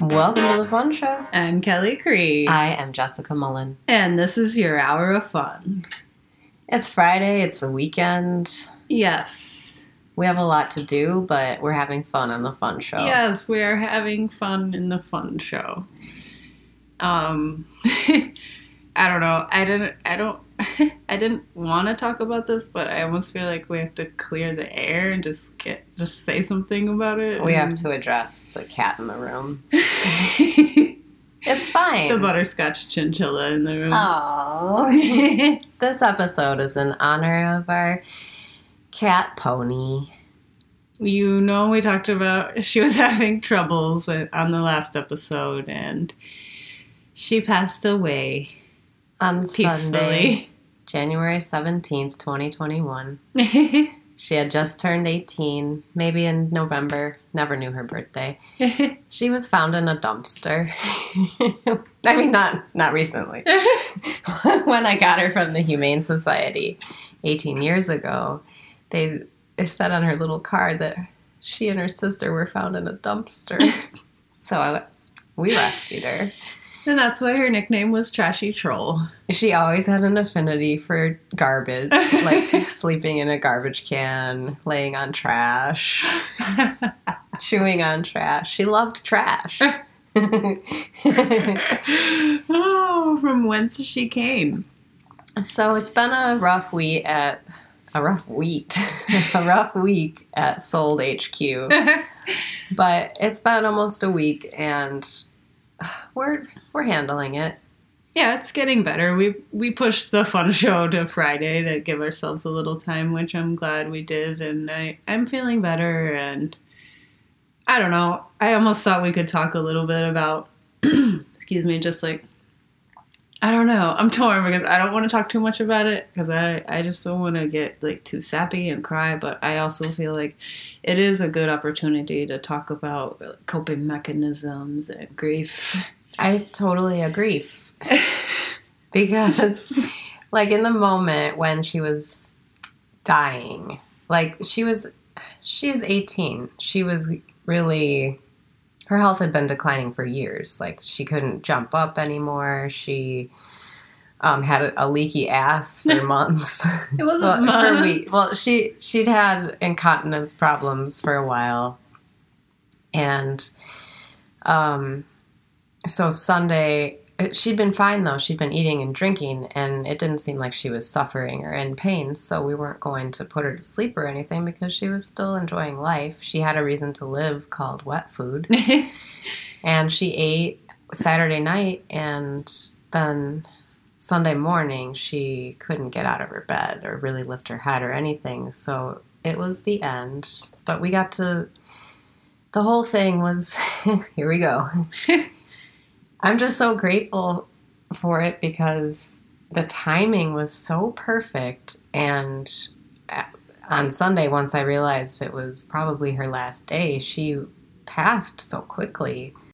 Welcome to the Fun Show. I'm Kelly Cree. I am Jessica Mullen. And this is your hour of fun. It's Friday. It's the weekend. Yes. We have a lot to do, but we're having fun on the Fun Show. Yes, we are having fun in the Fun Show. I don't know. I didn't want to talk about this, but I almost feel like we have to clear the air and just say something about it. We have to address the cat in the room. It's fine. The butterscotch chinchilla in the room. Oh. This episode is in honor of our cat Pony. You know, we talked about she was having troubles on the last episode, and she passed away On peacefully. Sunday, January 17th, 2021. She had just turned 18, maybe in November. Never knew her birthday. She was found in a dumpster. I mean, not recently. When I got her from the Humane Society 18 years ago, they said on her little card that she and her sister were found in a dumpster. So we rescued her. And that's why her nickname was Trashy Troll. She always had an affinity for garbage, like sleeping in a garbage can, laying on trash, chewing on trash. She loved trash. Oh, from whence she came. So it's been a rough week at Sold HQ. But it's been almost a week, and we're handling it. Yeah, it's getting better. We pushed the Fun Show to Friday to give ourselves a little time, which I'm glad we did, and I'm feeling better, and I don't know. I almost thought we could talk a little bit about, excuse me, just like, I don't know. I'm torn because I don't want to talk too much about it because I just don't want to get like too sappy and cry, but I also feel like it is a good opportunity to talk about coping mechanisms and grief. I totally agree. Because, like, in the moment when she was dying, like, she's 18. She was really, her health had been declining for years. Like, she couldn't jump up anymore. She had a leaky ass for months. It wasn't months. For weeks. Well, she'd had incontinence problems for a while. And, so Sunday, she'd been fine, though. She'd been eating and drinking, and it didn't seem like she was suffering or in pain, so we weren't going to put her to sleep or anything because she was still enjoying life. She had a reason to live called wet food, and she ate Saturday night, and then Sunday morning, she couldn't get out of her bed or really lift her head or anything, so it was the end. But we got to... The whole thing was... Here we go. I'm just so grateful for it because the timing was so perfect. And on Sunday, once I realized it was probably her last day, she passed so quickly.